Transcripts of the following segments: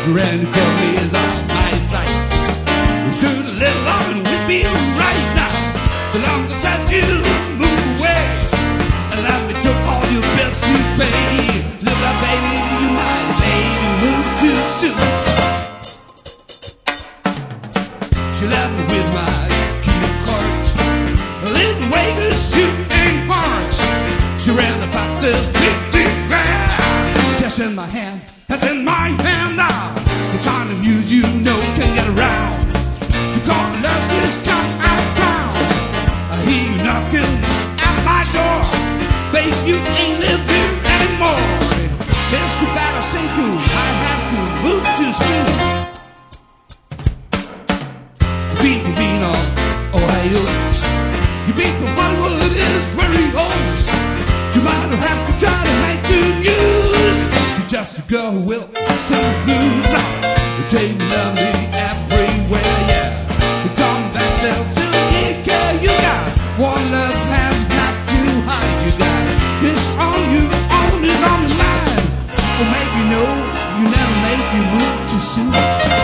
Granny called me as I might flight. We should have let along and we'd be right now. The longer time you move away, and let me took all your bills to pay. Look up, baby, you might have made me move too soon. She left me with my key card. Living Vegas, shooting hard. She ran about the 50 grand. Cash in my hand, and in my hand now. The kind of news you know can get around. To call the nurses come out of town. I hear you knocking at my door. Babe, you ain't living anymore. It's too bad I sink you. I have to move too soon. Beat from being of Ohio. You beat from Hollywood is very old. You might have to try to make the news. You're just a girl who will sing the blues out. You take me down me everywhere, yeah. You come back still to the girl you got. One love hand not too high. You got this on you, on is on the mind. Or maybe no, you never make you move too soon.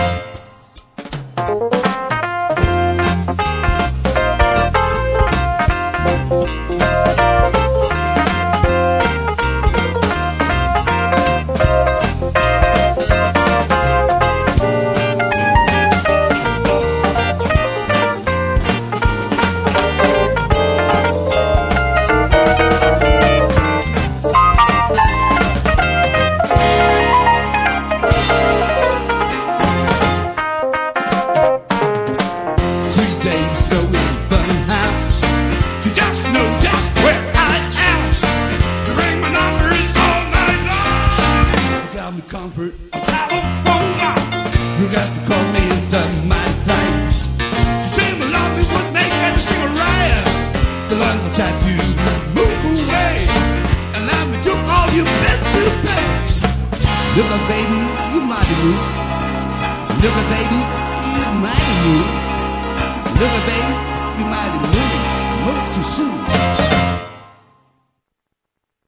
Comfort of California. You got to call me inside my flight. To say my love me would make everything alright. The line will try to move away, and let me took all your beds to pay. Look up, baby, you mighty move. Look up, baby, you mighty move. Look up, baby, you mighty move. Move too soon.